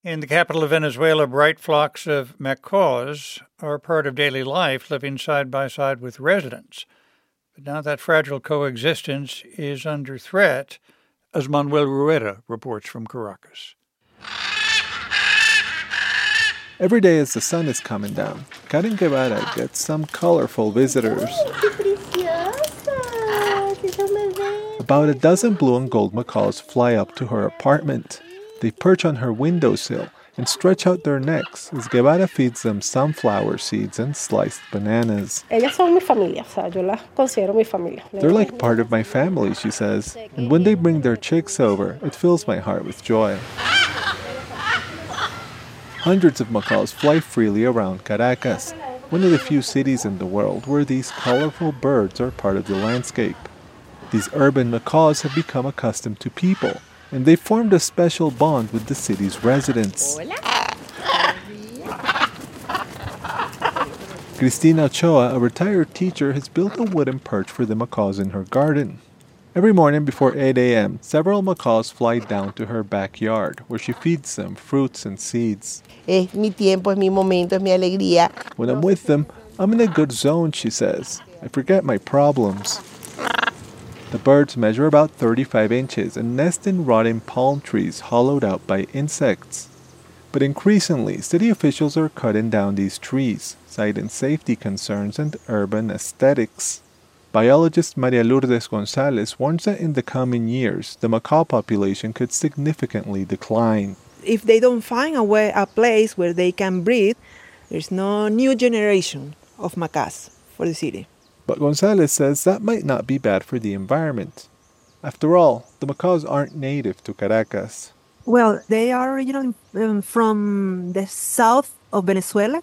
In the capital of Venezuela, bright flocks of macaws are part of daily life, living side by side with residents. But now that fragile coexistence is under threat, as Manuel Rueda reports from Caracas. Every day as the sun is coming down, Karen Guevara gets some colorful visitors. About a dozen blue and gold macaws fly up to her apartment. They perch on her windowsill and stretch out their necks as Guevara feeds them sunflower seeds and sliced bananas. Ellas son mi familia, yo las considero mi familia. They're like part of my family, she says, and when they bring their chicks over, it fills my heart with joy. Hundreds of macaws fly freely around Caracas, one of the few cities in the world where these colorful birds are part of the landscape. These urban macaws have become accustomed to people, and they formed a special bond with the city's residents. Cristina Ochoa, a retired teacher, has built a wooden perch for the macaws in her garden. Every morning before 8 a.m., several macaws fly down to her backyard, where she feeds them fruits and seeds. Es mi tiempo, es mi momento, es mi alegría. When I'm with them, I'm in a good zone, she says. I forget my problems. The birds measure about 35 inches and nest in rotting palm trees hollowed out by insects. But increasingly, city officials are cutting down these trees, citing safety concerns and urban aesthetics. Biologist Maria Lourdes Gonzalez warns that in the coming years, the macaw population could significantly decline. If they don't find a place where they can breed, there's no new generation of macaws for the city. But Gonzalez says that might not be bad for the environment. After all, the macaws aren't native to Caracas. Well, they are originally from the south of Venezuela,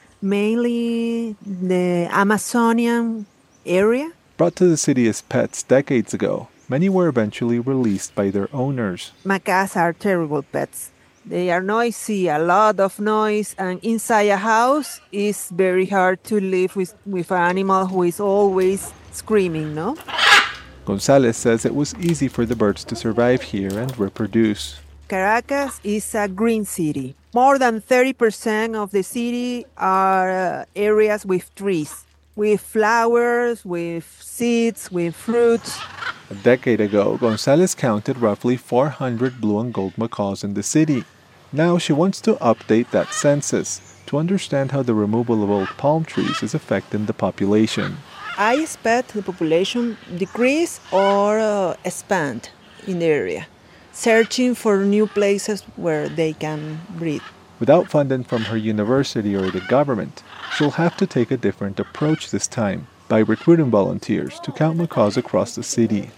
mainly the Amazonian area. Brought to the city as pets decades ago, many were eventually released by their owners. Macaws are terrible pets. They are noisy, a lot of noise, and inside a house is very hard to live with an animal who is always screaming, no? Gonzalez says it was easy for the birds to survive here and reproduce. Caracas is a green city. More than 30% of the city are areas with trees, with flowers, with seeds, with fruits. A decade ago, Gonzalez counted roughly 400 blue and gold macaws in the city. Now she wants to update that census to understand how the removal of old palm trees is affecting the population. I expect the population decrease or expand in the area, searching for new places where they can breed. Without funding from her university or the government, she'll have to take a different approach this time by recruiting volunteers to count macaws across the city.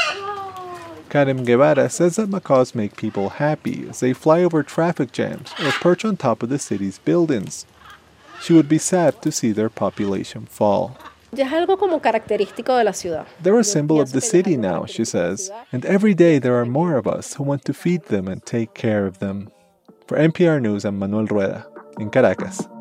Karen Guevara says that macaws make people happy as they fly over traffic jams or perch on top of the city's buildings. She would be sad to see their population fall. They're a symbol of the city now, she says, and every day there are more of us who want to feed them and take care of them. For NPR News, I'm Manuel Rueda in Caracas.